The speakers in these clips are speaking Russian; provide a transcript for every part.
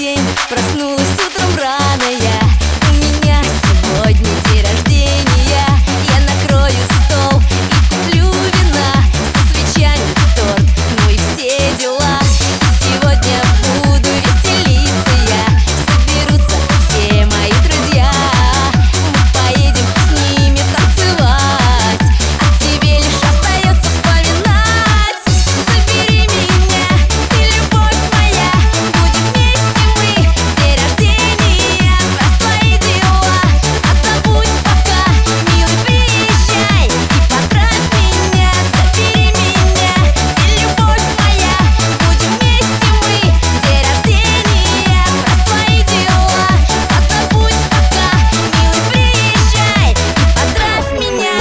день, проснулась утром рано я. У меня сегодня день рождения. Я накрою стол и куплю вина, со свечами торт, ну и все дела. Сегодня буду веселиться я. Соберутся все мои друзья. Мы поедем с ними танцевать, а тебе лишь остается вспоминать. Забери меня, ты любовь моя, будем вместе мы. День рождения, про свои дела, а забудь пока, милый, приезжай и поздравь меня. Забери меня, ты любовь моя, будем вместе мы. День рождения, про свои дела, а забудь пока, милый, приезжай и поздравь меня.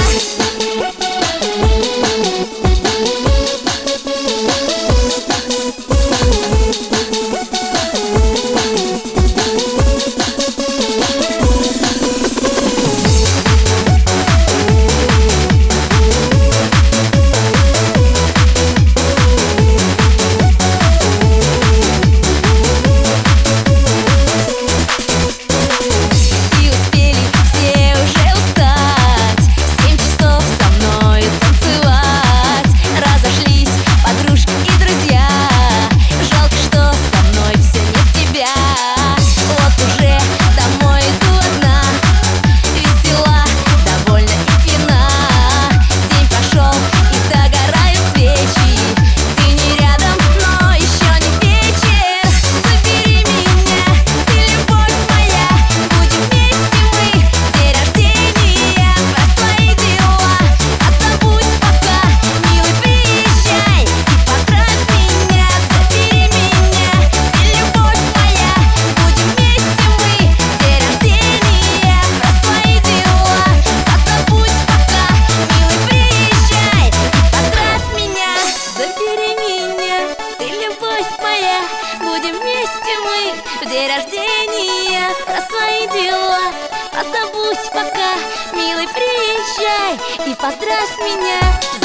И успели все уже устать, 7 часов со мною танцевать. Разошлись подружки и друзья, жалко, что со мной все нет тебя. Вот уже домой иду одна, весела, довольна и пьяна. День прошел и догорают свечи, ты не рядом, но еще не вечер. Забери меня, ты любовь моя, будем вместе мы. День рождения, про свои дела, а забудь пока, милый, приезжай и поздравь меня. Забери меня, ты любовь моя, будем вместе мы. День рождения, про свои дела, а забудь пока, милый, приезжай и поздравь меня. Забери меня, ты любовь моя, будем вместе мы. В день рождения, про свои дела, а забудь пока, милый, приезжай и поздравь меня.